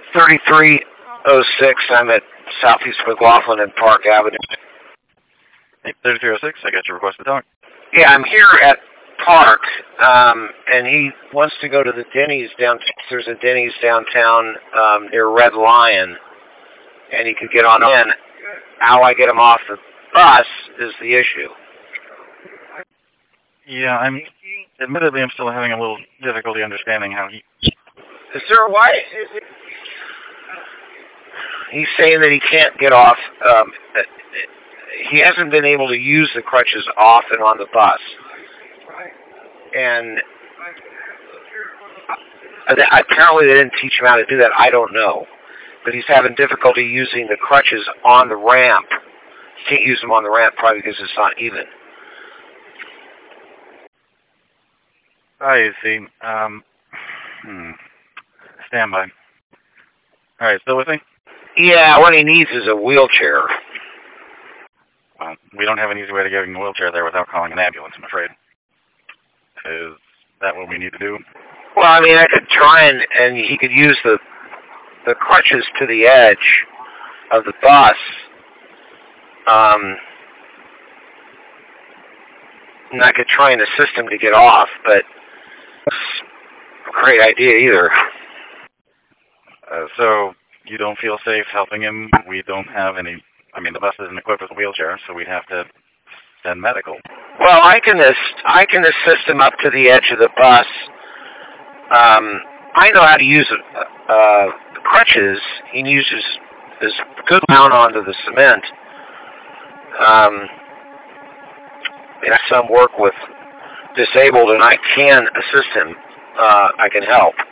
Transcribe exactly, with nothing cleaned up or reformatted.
thirty-three oh six. I'm at Southeast McLaughlin and Park Avenue. Hey, thirty-three oh six, I got your request to talk. Yeah, I'm here at Park, um, and he wants to go to the Denny's downtown. There's a Denny's downtown um, near Red Lion, and he could get on in. How I get him off the bus is the issue. Yeah, I'm, admittedly, I'm still having a little difficulty understanding how he... Is there a why? He's saying that he can't get off. Um, he hasn't been able to use the crutches off and on the bus. And apparently they didn't teach him how to do that. I don't know. But he's having difficulty using the crutches on the ramp. He can't use them on the ramp probably because it's not even. I see. Um, hmm. Stand by. All right, still with me? Yeah, what he needs is a wheelchair. Well, we don't have an easy way to get him a wheelchair there without calling an ambulance, I'm afraid. Is that what we need to do? Well, I mean, I could try and, and he could use the the crutches to the edge of the bus. Um, and I could try and assist him to get off, but it's a great idea either. Uh, so you don't feel safe helping him? We don't have any... I mean, the bus isn't equipped with a wheelchair, so we'd have to send medical. Well, I can assist, I can assist him up to the edge of the bus. Um, I know how to use uh, crutches. He uses his good down onto the cement. Um, and some work with disabled, and I can assist him. Uh, I can help.